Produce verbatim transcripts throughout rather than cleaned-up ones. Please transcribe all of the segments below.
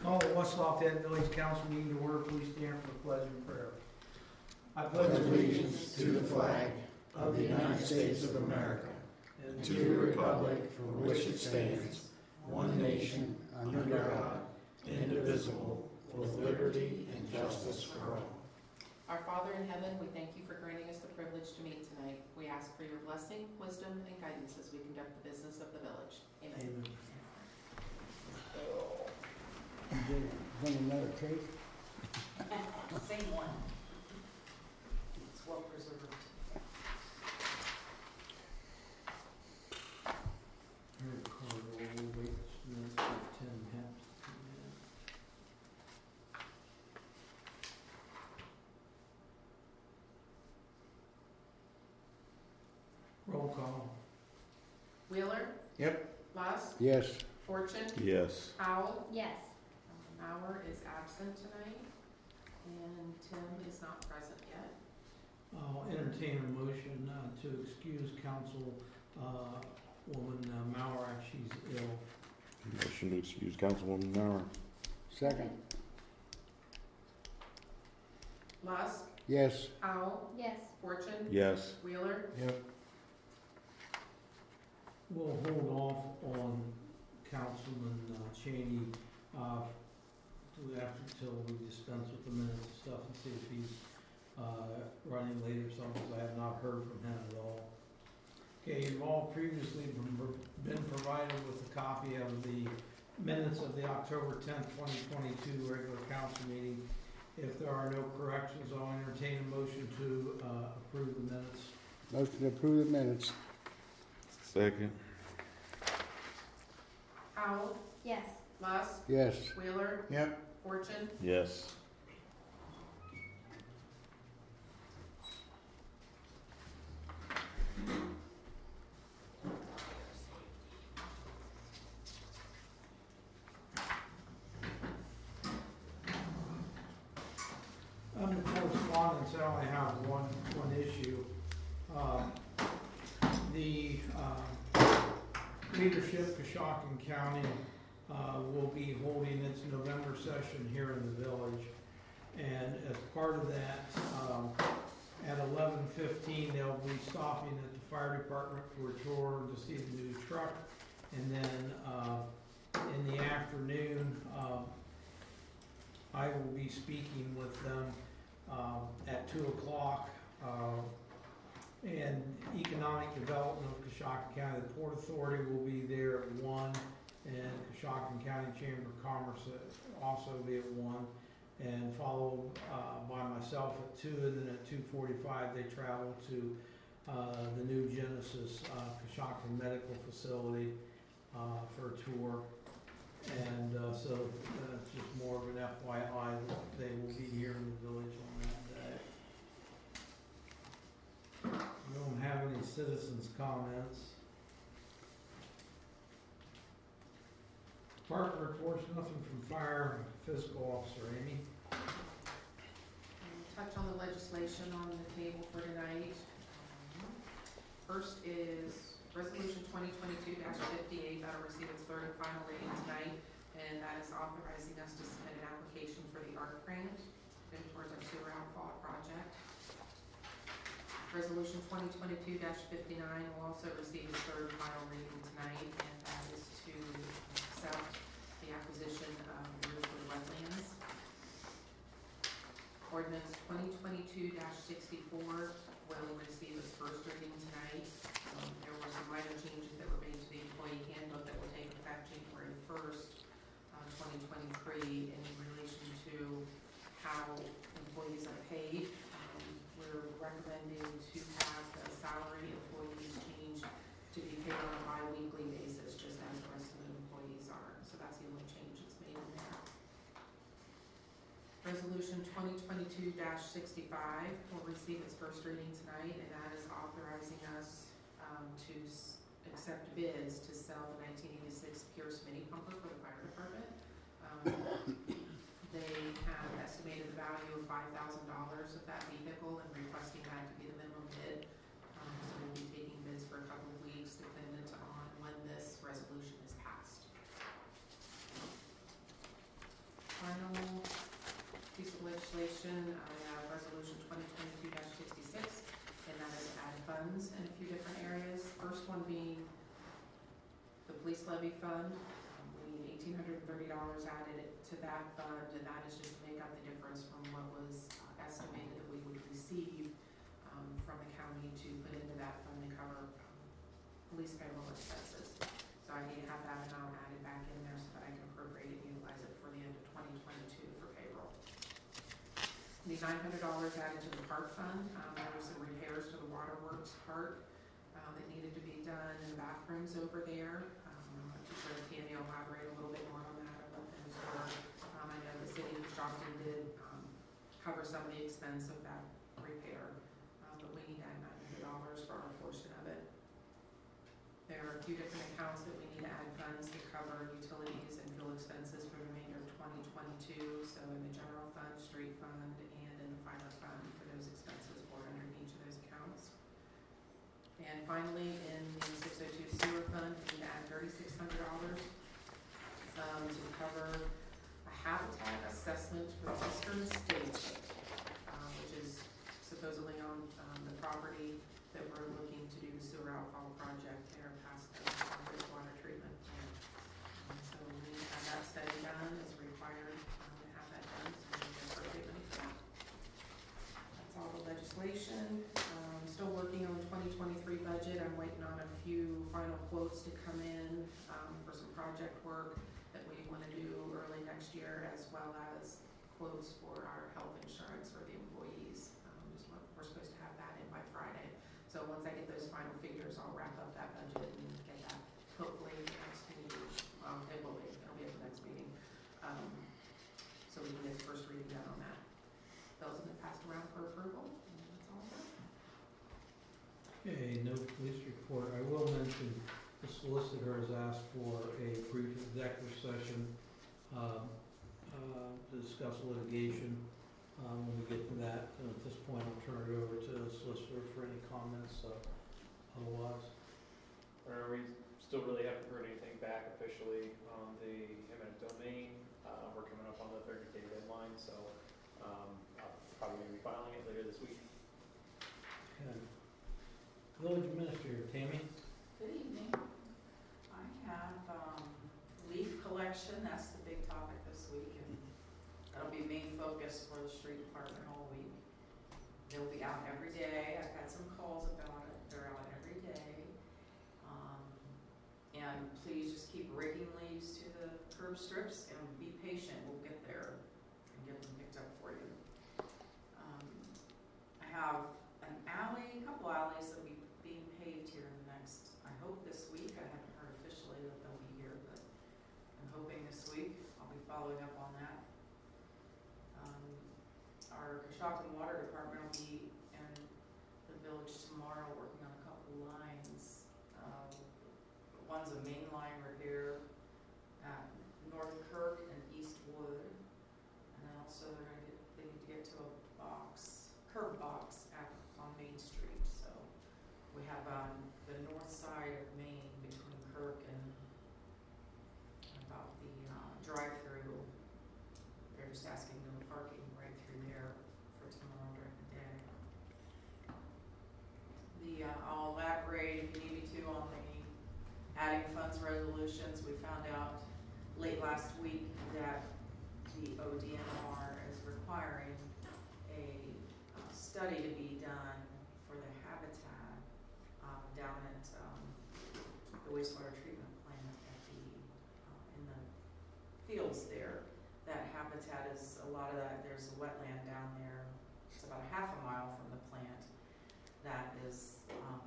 Call the West Lafayette Village Council meeting to order. Please stand for the pledge and prayer. I pledge allegiance to the flag of the United States of America and to the republic for which it stands, one nation, under God, indivisible, with liberty and justice for all. Our Father in heaven, we thank you for granting us the privilege to meet tonight. We ask for your blessing, wisdom, and guidance as we conduct the business of the village. Amen. Amen. Bring another case? Same one. It's well preserved. Here, Carl, we'll wait just a minute for ten minutes. Roll call. Wheeler? Yep. Lusk? Yes. Fortune? Yes. Howell? Yes. Mauer is absent tonight, and Tim is not present yet. I'll entertain a motion uh, to excuse council uh, woman uh, Mauer. She's ill. Motion to excuse Councilwoman Mauer. Second. Lusk? Yes. Howell? Yes. Fortune? Yes. Wheeler? Yep. We'll hold off on Councilman uh, Cheney uh, to after until we dispense with the minutes and stuff and see if he's uh, running late or something, because I have not heard from him at all. Okay, you've all previously been, been provided with a copy of the minutes of the October tenth, twenty twenty-two regular council meeting. If there are no corrections, I'll entertain a motion to uh, approve the minutes. Motion to approve the minutes. Second. Howell? Yes. Lusk? Yes. Wheeler? Yep. Fortune? Yes. Under correspondence, I only have one, one issue. Uh, The uh, leadership, Coshocton County, uh, will be holding its November session here in the village. And as part of that, um, at eleven fifteen, they'll be stopping at the fire department for a tour to see the new truck. And then uh, in the afternoon, uh, I will be speaking with them um, at two o'clock. Uh, and Economic Development of Coshocton County, the Port Authority will be there at one, and Coshocton County Chamber of Commerce will also be at one, and followed uh, by myself at two, and then at two forty-five they travel to uh, the new Genesis uh, Coshocton Medical Facility uh, for a tour. And uh, so uh, it's just more of an F Y I that they will be here in the village on that day. I don't have any citizens' comments. Department reports, nothing from fire fiscal officer. Amy? We'll touch on the legislation on the table for tonight. First is Resolution twenty twenty-two dash fifty-eight that'll receive its third and final reading tonight, and that is authorizing us to submit an application for the A R C grant towards our sewer outfall project. Resolution twenty twenty-two dash fifty-nine will also receive its third and final reading tonight, and that is to accept the acquisition of Riverwood Wetlands. Ordinance twenty twenty-two dash sixty-four will receive its first reading tonight. Um, there were some minor changes that were made to the employee handbook that will take effect January first, uh, twenty twenty-three in relation to how employees are paid. Um, we're recommending to have the salary employees change to be paid on a bi-weekly basis, just as the rest of the employees are. So that's the only change that's made in there. Resolution twenty twenty-two dash sixty-five will receive its first reading tonight, and that is authorizing us um, to s accept bids to sell the nineteen eighty-six Pierce mini pumper for the fire department. Um, they have estimated the value of five thousand dollars of that vehicle and requesting that to be the minimum bid. Um, so we'll be taking bids for a couple of weeks dependent on when this resolution is passed. final piece of legislation, I have resolution twenty twenty-two sixty-six, and that is add funds in a few different areas. First one being the police levy fund. Um, We need eighteen hundred and thirty dollars added to that fund, and that is just to make up the difference from what was uh, estimated that we would receive um, from the county to put into that fund to cover um, police payroll expenses. So I need to have that amount added back in there so that I can appropriate it and utilize it for the end of twenty twenty-two for payroll. The nine hundred dollars added to the park fund. Um, there were some repairs to the waterworks park um, that needed to be done in the bathrooms over there. Um, I'm not too sure if Tammy will elaborate a little bit more on that. I'll let them know. Um, I know the city of Stockton did um, cover some of the expense of that repair, um, but we need that nine hundred dollars for our portion of it. There are a few different accounts that we need to add funds to cover utilities and fuel expenses for the remainder of twenty twenty-two. So in the general fund, street fund, and in the fire fund for those expenses for under each of those accounts. And finally, in the six oh two sewer fund, we need to add thirty-six hundred dollars um, to cover a habitat assessment for Western States, um, which is supposedly on um, the property that we're looking to do the sewer outfall project there past the wastewater treatment plant. Um, so we need to have that study done, it's required um, to have that done, so we need to appropriate money for that. That's all the legislation. Um, still working on the twenty twenty-three budget. I'm waiting on a few final quotes to come in um, for some project work that we want to do early next year, as well as quotes for our health insurance for the employees. Um, just want, we're supposed to have that in by Friday. So once I get those final figures, I'll wrap up that budget and get that hopefully the next meeting. Um, it will be, it'll be at the next meeting. Um, so we can get the first reading done on that. Those have been passed around for approval, and that's all I've got. Okay, no police report. I will mention the solicitor has asked for a brief executive session um, uh, to discuss litigation. Um, when we get to that, and at this point, I'll turn it over to the solicitor for any comments. Uh, otherwise, Or we still really haven't heard anything back officially on the eminent domain. Uh, we're coming up on the thirty day deadline, so um, I'll probably be filing it later this week. okay. Village Administrator Tammy. Good evening. I have um, leaf collection, that's the big topic this week, and that'll be main focus for the street department all week. They'll be out every day. I've had some calls about it. They're out every day. Um, and please just keep raking leaves to the curb strips and be patient. We'll get there and get them picked up for you. Um, I have an alley, a couple alleys that will be being paved here in the next, I hope this week. I haven't heard officially that they'll be here, but I'm hoping this week. I'll be following up on that. Um, our Coshocton Water Department will be in the village tomorrow working on a couple lines. Uh, one's a main line repair at North Kirk and Eastwood. And then also they're gonna get, they need to get to a box, curb box at, on Main Street. So we have on um, the north side of Main between Kirk and about the uh, drive-through. They're just asking no parking right through there for tomorrow during the day. The uh, I'll elaborate if you need me to on the adding funds resolutions. We found out late last week that the O D N R is requiring a uh, study to be done for the habitat um, down at um, the wastewater treatment plant at the uh, in the fields there. That habitat is a lot of that. There's a wetland down there. It's about a half a mile from the plant. That is um,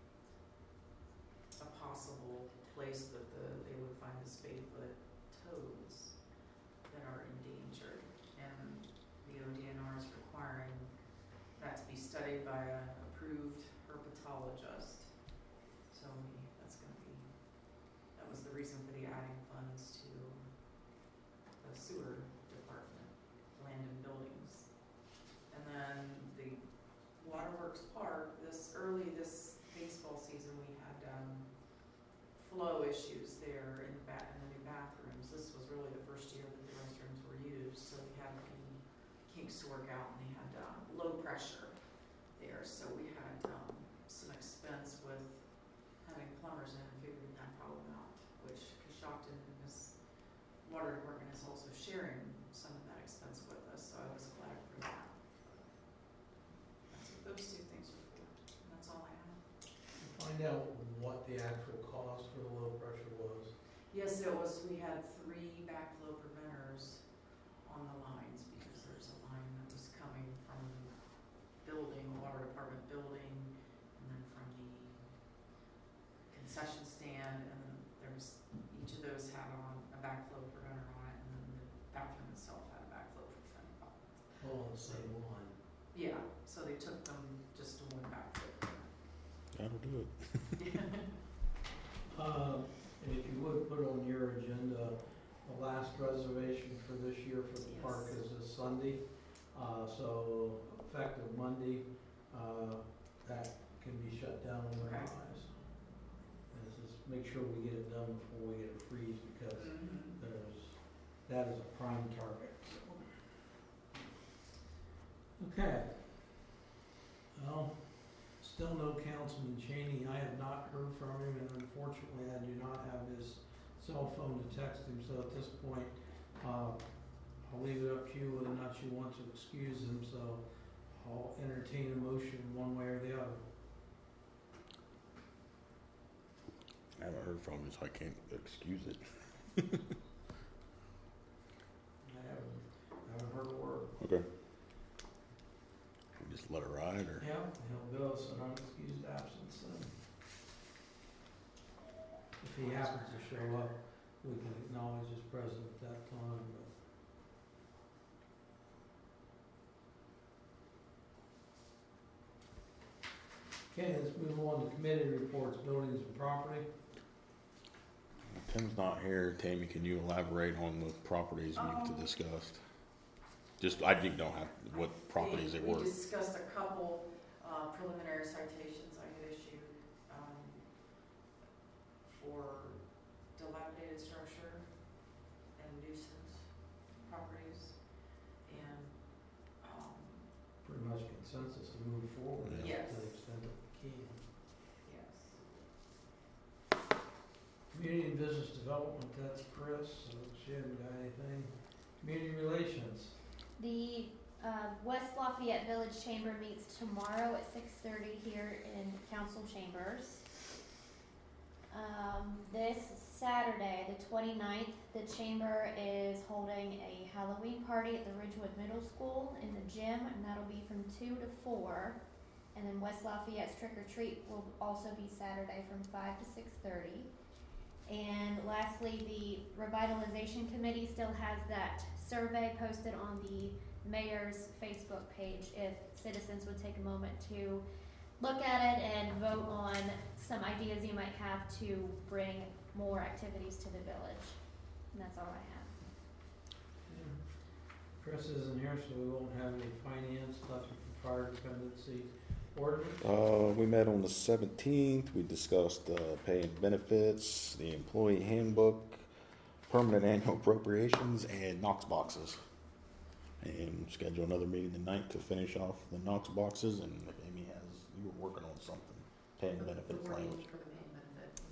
a possible place that the they would find the spadefoot toads that are endangered, and the O D N R is requiring that to be studied by an approved herpetologist. So we, that's going to be, that was the reason for the adding funds to the sewer department, land and buildings. And then the Waterworks Park, this early this baseball season we had um, flow issues weeks to work out, and they had, uh, low pressure there, so we had, um, some expense with having plumbers in and figuring that problem out, which Coshocton and his water department is also sharing some of that expense with us, so I was glad for that. That's what those two things are for, and that's all I have. Find out what the actual cost for the low pressure was. Yes, it was, we had three backflow preventers on the lines, because there's a line that was coming from building, water department building, and then from the concession stand, and then there was, each of those had on a backflow preventer on it, and then the bathroom itself had a backflow preventer on it. All on the same line. Yeah, so they took them just to one backflow preventer. That'll do it. Uh, and if you would put on your agenda, the last reservation for this year for the park Yes. is this Sunday. Uh, so effective Monday, uh, that can be shut down on their Okay. eyes. And this is, make sure we get it done before we get a freeze, because Mm-hmm. there's, that is a prime target. Okay. Well, still no Councilman Cheney. I have not heard from him, and unfortunately, I do not have his cell phone to text him, so at this point, uh, I'll leave it up to you whether or not you want to excuse him, so I'll entertain a motion one way or the other. I haven't heard from him, so I can't excuse it. I haven't, I haven't heard a word. Okay. We just let it ride, or? Yeah, he'll bill us an unexcused absence then. If he happens to show up, we can acknowledge his presence at that time, but. Okay, let's move on to committee reports, buildings and property. Tim's not here. Tammy, can you elaborate on the properties Um, we've discussed? Just, I didn't know how, what properties they We- were. We discussed a couple uh, preliminary citations I had issued um, for dilapidated structure and nuisance properties, and um, Pretty much consensus to move forward to Yes. the extent that we can. yes. Community and business development, that's Chris, so she hasn't got anything. Community relations, The uh, West Lafayette Village Chamber meets tomorrow at six thirty here in council chambers. Um, this Saturday, the twenty-ninth, the chamber is holding a Halloween party at the Ridgewood Middle School in the gym, and that'll be from two to four. And then West Lafayette's Trick or Treat will also be Saturday from five to six thirty. And lastly, the revitalization committee still has that survey posted on the mayor's Facebook page if citizens would take a moment to look at it and vote on some ideas you might have to bring more activities to the village. And that's all I have. Chris isn't here, so we won't have any finance, nothing for fire dependency ordinance. Uh, we met on the seventeenth. We discussed uh, pay and benefits, the employee handbook, permanent annual appropriations, and Knox boxes. And schedule another meeting tonight to finish off the Knox boxes. And if Amy has, you were working on something, pay and The- the benefits wording language. for the pay and benefit.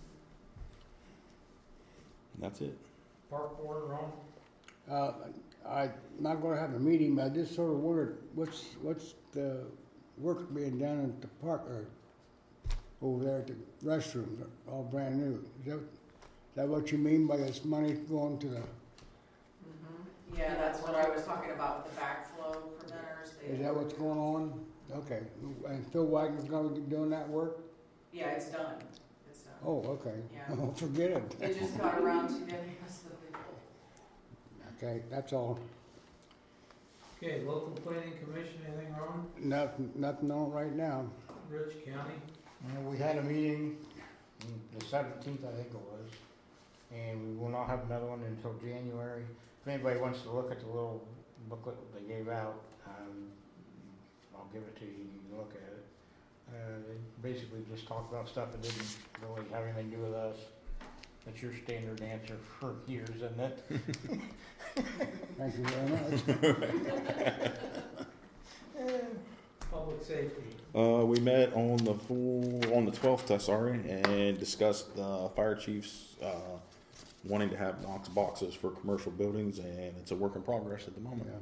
And that's it. Park board, Ron? Uh, I'm not gonna have a meeting, but I just sort of wondered, what's, what's the work being done at the park, or over there at the restrooms, all brand new? Is that, is that what you mean by this money going to the, Mm-hmm. Yeah, that's what I was talking about with the backflow preventers. They- is that what's going on? Okay, and Phil Wagner's gonna be doing that work? Yeah, it's done, it's done. Oh, okay. Yeah. Oh, forget it. They just got around to getting us the big hole. Okay, that's all. Okay, local planning commission, anything, Ron? Nothing, nothing on right now. Rich County? Uh, we had a meeting, mm, the seventeenth, I think it was, and we will not have another one until January. If anybody wants to look at the little booklet they gave out, um, I'll give it to you, you can look at it. Uh, they basically just talked about stuff that didn't really have anything to do with us. That's your standard answer for years, isn't it? Thank you very much. public safety. Uh, we met on the full, on the twelfth, uh, sorry, and discussed the fire chief's, uh, wanting to have Knox boxes for commercial buildings, and it's a work in progress at the moment. Yeah.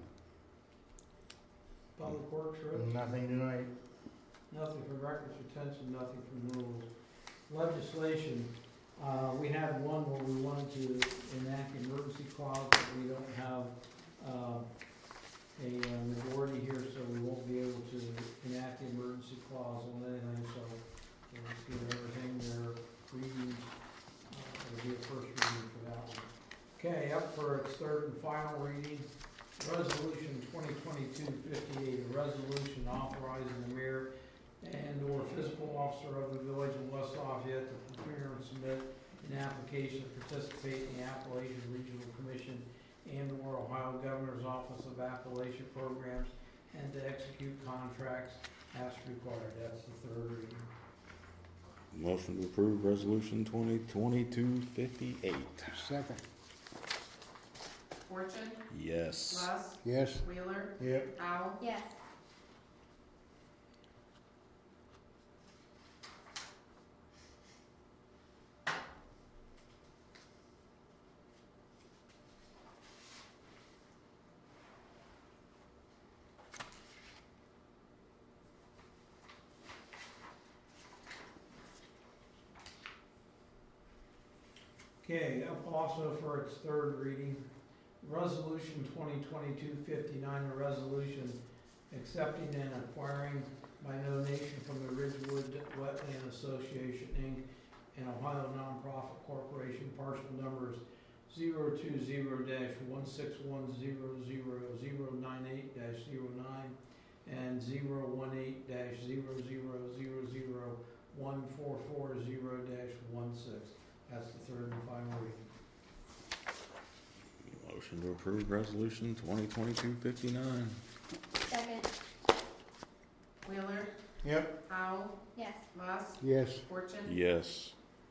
Public works, Rich? Nothing tonight. Nothing from records retention, nothing from rules. Legislation, uh, we had one where we wanted to enact the emergency clause, but we don't have, uh, a uh, majority here, so we won't be able to enact the emergency clause on anything, so we'll just give everything their readings. Uh, it'll be a first reading for that one. Okay, up for its third and final reading, resolution twenty twenty-two fifty-eight, a resolution authorizing the mayor and or fiscal officer of the village of West Lafayette to prepare and submit an application to participate in the Appalachian Regional Commission and or Ohio Governor's Office of Appalachian Programs and to execute contracts as required. That's the third reading. Motion to approve resolution twenty twenty-two fifty-eight. Second. Fortune, Yes. Luss, Yes. Wheeler, Yep. Powell, Yes. Okay, up also for its third reading, resolution twenty twenty-two fifty-nine, a resolution accepting and acquiring by donation from the Ridgewood Wetland Association, Incorporated, an Ohio nonprofit corporation, parcel numbers zero two zero dash one six one zero zero zero nine eight dash zero nine and zero one eight dash zero zero zero zero one four four zero dash one six. That's the third and final reading. Motion to approve resolution twenty twenty-two fifty-nine. Second. Wheeler, Yep. Powell, Yes. Luss, Yes. Fortune, Yes.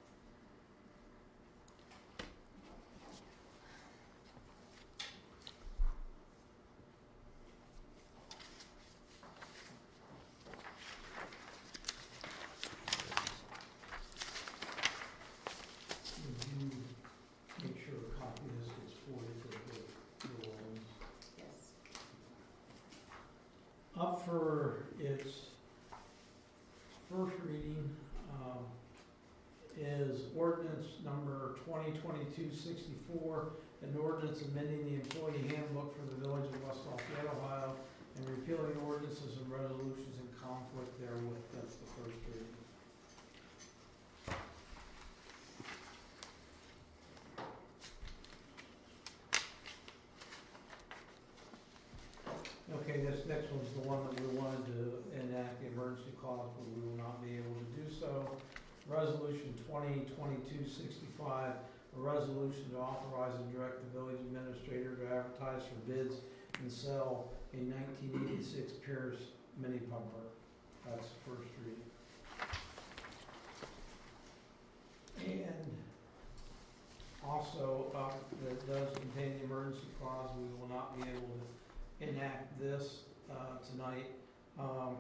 Would you make sure a copy of this gets forwarded to the, the ones? yes. Up for its first reading, um, is ordinance number twenty twenty-two sixty-four, an ordinance amending the employee handbook for the village of West Lafayette, Ohio, and repealing ordinances and resolutions in conflict therewith. That's the first reading. Okay, this next one's the one that we wanted to enact the emergency clause, but we will not be able to do so. Resolution twenty twenty-two sixty-five, a resolution to authorize and direct the village administrator to advertise for bids and sell a nineteen eighty-six Pierce mini pumper. That's the first reading. And also, uh, that does contain the emergency clause, we will not be able to enact this, uh, tonight. Um,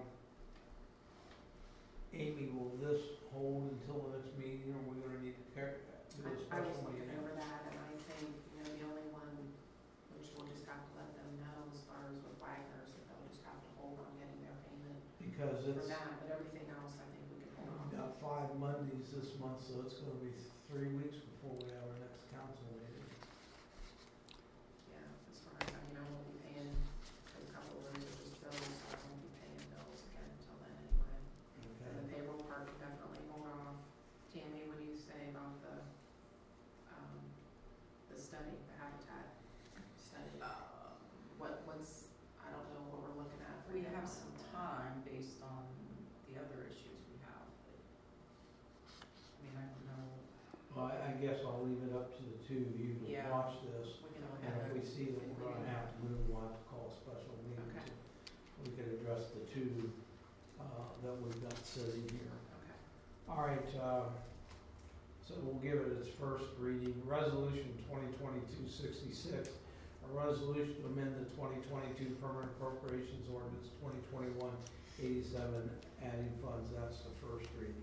Amy, will this hold until the next meeting, or are we gonna need to car- do I a I was special looking meeting? over that, and I think, you know, the only one, which we'll just have to let them know as far as with Wagner's, that they'll just have to hold on getting their payment Because for it's that, but everything else, I think we can hold on. got five Mondays this month, so it's gonna be three weeks before we have our next council meeting. Yeah, as far as, I mean, I won't be paying for a couple of those, just bills, so I won't be paying bills again until then anyway. And Okay. the payroll part, we definitely hold off. Tammy, what do you say about the, um, the study, the habitat study? What, what's, I don't know what we're looking at. We have some time based on the other issues we have, but, I mean, I don't know, Well, I, I guess I'll leave it up to the two of you to Yeah. watch this. We can look And at if we it. see that we're gonna have to move, we'll have to call a special meeting. Okay. to- We could address the two, uh, that we've got sitting here. Okay. All right, uh, so we'll give it its first reading. Resolution twenty twenty-two sixty-six, a resolution to amend the twenty twenty-two permanent appropriations ordinance twenty twenty-one eighty-seven, adding funds, that's the first reading.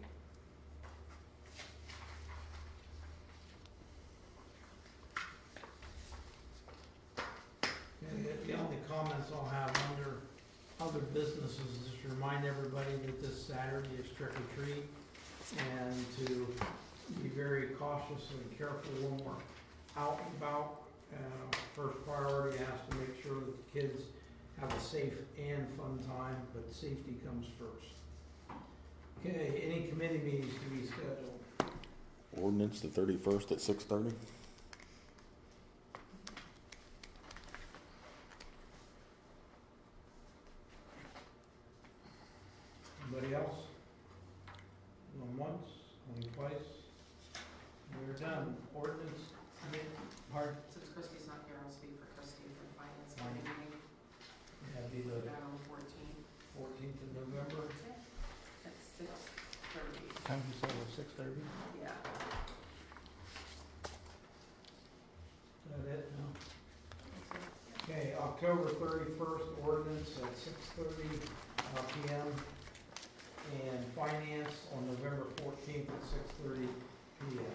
And the- the only comments I'll have under other businesses is just remind everybody that this Saturday is trick or treat, and to be very cautious and careful when we're out and about. Uh, first priority has to make sure that the kids have a safe and fun time, but safety comes first. Okay, any committee meetings to be scheduled? Ordinance the thirty-first at six thirty. Anybody else? Going once, going twice? We're done. Ordinance, I mean, pardon? Since Christie's not here, I'll speak for Christie for the finance committee meeting, That'd be the that on the fourteenth, fourteenth of November. at six thirty. Time you said it was six thirty? Yeah. Is that it? No? Okay, October thirty-first, ordinance at six thirty uh, P M. And finance on November fourteenth at six thirty P M.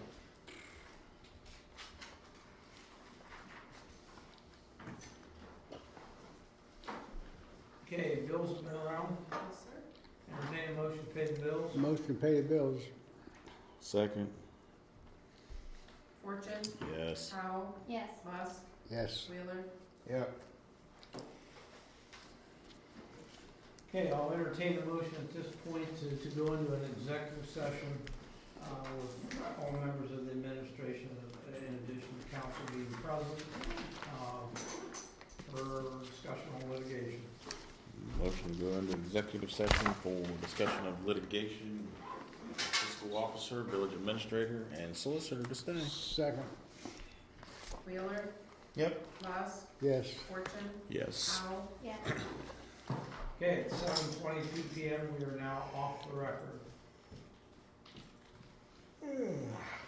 Okay, bills have been around. Yes, sir. Entertain a motion to pay the bills. Motion to pay the bills. Second. Fortune, Yes. Powell, Yes. Musk, Yes. Wheeler. Yep. Okay, I'll entertain a motion at this point to, to go into an executive session uh, with all members of the administration, in addition to council being present, uh, for discussion on litigation. Motion to go into executive session for discussion of litigation, fiscal officer, village administrator, and solicitor to stay. Second. Wheeler, Yep. Musk, Yes. Fortune, Yes. Powell. Yes. Okay, it's seven twenty-two P M, we are now off the record.